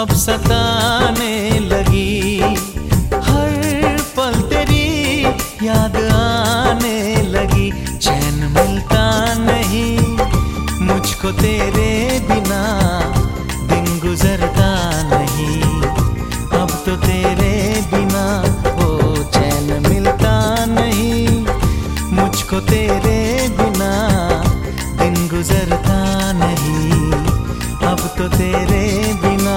अब सताने लगी। हर पल तेरी याद आने लगी। चैन मिलता नहीं मुझको तेरे बिना, दिन गुजरता नहीं अब तो तेरे बिना। ओ चैन मिलता नहीं मुझको तेरे बिना, दिन गुजरता नहीं अब तो तेरे बिना।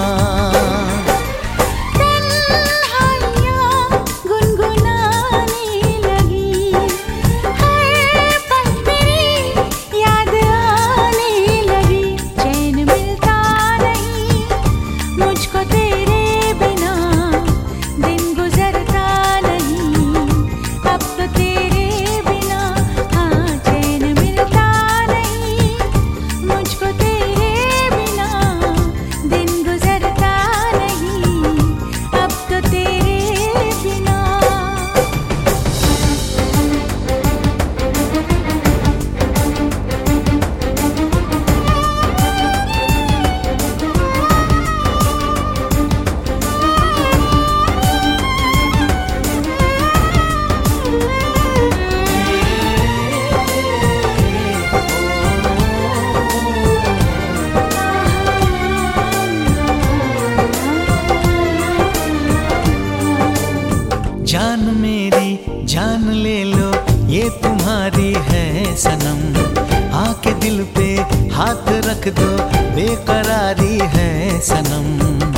जान मेरी जान ले लो ये तुम्हारी है सनम। आके दिल पे हाथ रख दो बेकरारी है सनम।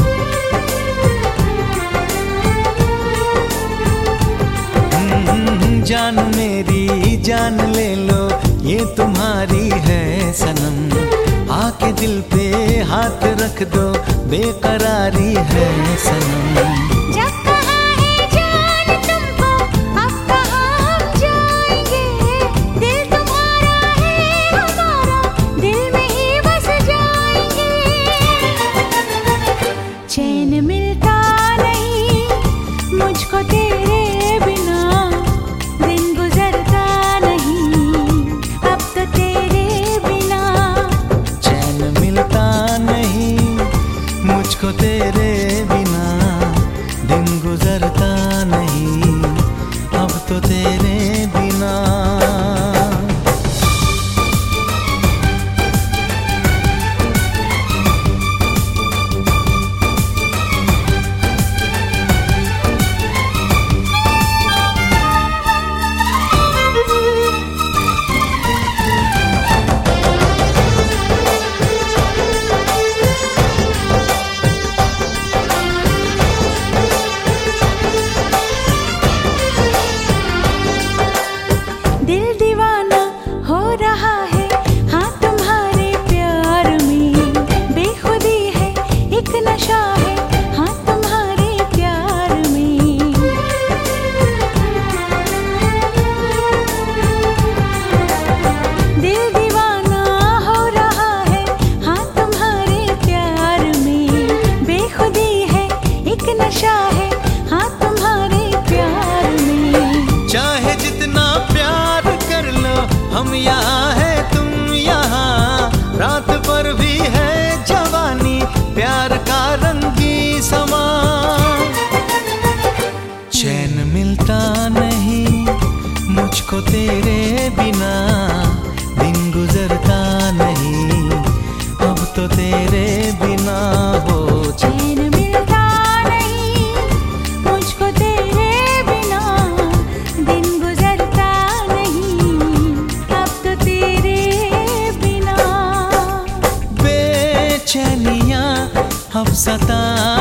जान मेरी जान ले लो ये तुम्हारी है सनम। आके दिल पे हाथ रख दो बेकरारी है सनम। चैन मिलता नहीं मुझको तेरे बिना, दिन गुजरता नहीं अब तो तेरे बिना। चैन मिलता नहीं मुझको तेरे बिना, दिन गुजरता नहीं अब तो तेरे बिना। हम यहाँ है तुम यहाँ, रात पर भी है जवानी प्यार का रंगी समा। चैन मिलता नहीं मुझको तेरे बिना, दिन गुजरता नहीं अब तो तेरे बिना। हो चैन मिलता नहीं मुझको तेरे बिना, दिन गुजरता नहीं अब तो तेरे बिना। बेचैनियाँ अब सता